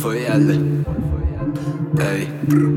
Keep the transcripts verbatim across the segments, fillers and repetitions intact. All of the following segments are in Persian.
foielle. Ey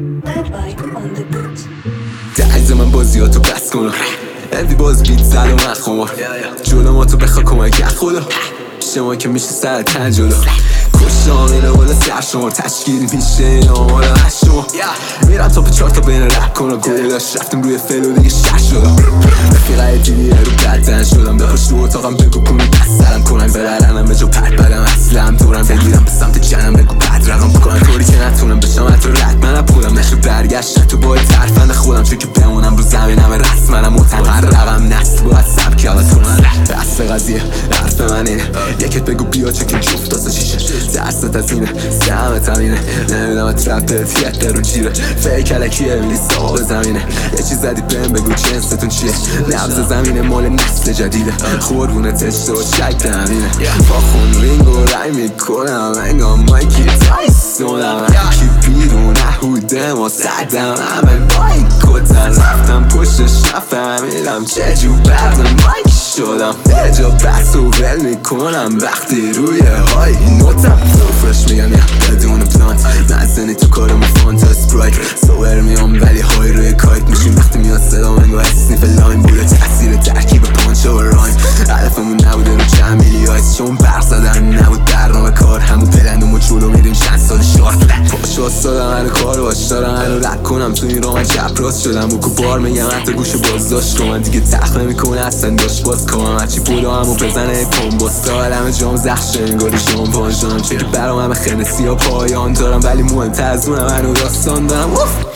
Bad دعیز من بازیاتو بس کنم هندی باز بیت زل و من خمار جلو ما تو بخوا کمک خدا شما که میشه سر تن جلو کشتام اینو بالا سر شمار تشکیل میشه این آمالا هشتمار میرم تا به چار تا بین رپ کنم گولاش رفتم روی فل و دیگه شش شدم رفیقه دیدی رو بدن شدم به پشت اتاقم بگو کنی دست سرم کنن بررنم به جو پرد بدم اصلم دورم بگیرم به سمت جنم بگو بد رقم بکنن طوری که نتونم بشم حتی رد منم پولم نشو برگشت تو باید ترفند خودم چون که بمونم رو زمینم رسم منم متنقر رقم نسل باید سبک عوض کنن دست قضیه حرف من اینه یکت بگو بیا چکن جفت داسته شیشه درست از اینه سهمت هم اینه نمیدم ترپت یه رو جیره فیک علکیه میلی ساق زمینه یه چیز زدی بهم بگو جنستون چیه نبض زمینه مال نسل جدیده خوربونه تشته و شک تمینه با خون رینگ و رای میکنم انگام مایکی تایسونم کی بیرون نهودم و سدم همه بایی کتن رفتم پشتش نفهمیدم چجور برد مایک شدم یه جا بس و ول میکنم وقتی روی های نوتم فرش میگم یا بدون پلانت نزنی تو کارم فانتا اسپرایت سوور میام ولی های روی کایت میشیم وقتی میاد صدا منگو اسنیف لاین بوده تاثیر ترکیب پانچ و رایم علفمون نبوده رو چند میلی آیس چون برق زدن نبود برنامه کار همون پلندوم و چولو میریم چند سال شارت پاش واستادم هنو کار باش دارم هنو رد کنم تو این را من چپ راست شدم و بار میگم حتی گوش بازداشت کنم دیگه تخت نمیکنه اصلا داشت باز کنم هرچی پولو همو بزنه پنباستا علم جام زخ شنگاری شام پانشانم چه که برام همه خنسی ها پایان دارم ولی مهمتر از اونم هنو داستان دارم اوف